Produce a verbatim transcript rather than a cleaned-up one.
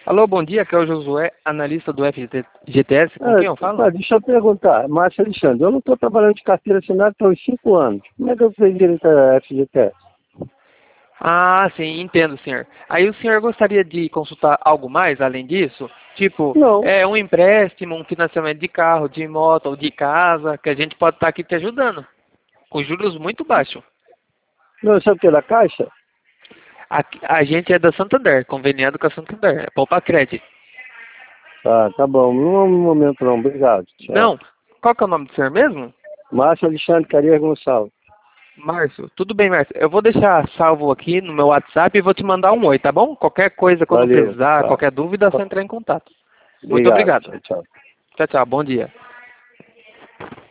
Alô, bom dia, aqui é o Josué, analista do F G T S, com Ah, quem eu falo? tá, deixa eu perguntar, Márcio Alexandre, eu não estou trabalhando de carteira assinada há uns cinco anos. Como é que eu fiz direito a F G T S? Ah, sim, entendo, senhor. Aí o senhor gostaria de consultar algo mais além disso? Tipo, Não, é um empréstimo, um financiamento de carro, de moto ou de casa, que a gente pode estar aqui te ajudando, com juros muito baixos. não sabe o que é da Caixa? Aqui- a gente é da Santander, conveniado com a Santander, é Poupa Crédito. Tá, tá bom, não é um momento não, obrigado, tchau. Não, qual que é o nome do senhor mesmo? Márcio Alexandre Caria Gonçalves. Márcio, tudo bem, Márcio. Eu vou deixar salvo aqui no meu WhatsApp e vou te mandar um oi, tá bom? Qualquer coisa, quando Valeu, precisar, tá. qualquer dúvida, é só entrar em contato. Muito Obrigado, obrigado. tchau, tchau. Tchau, tchau. Bom dia.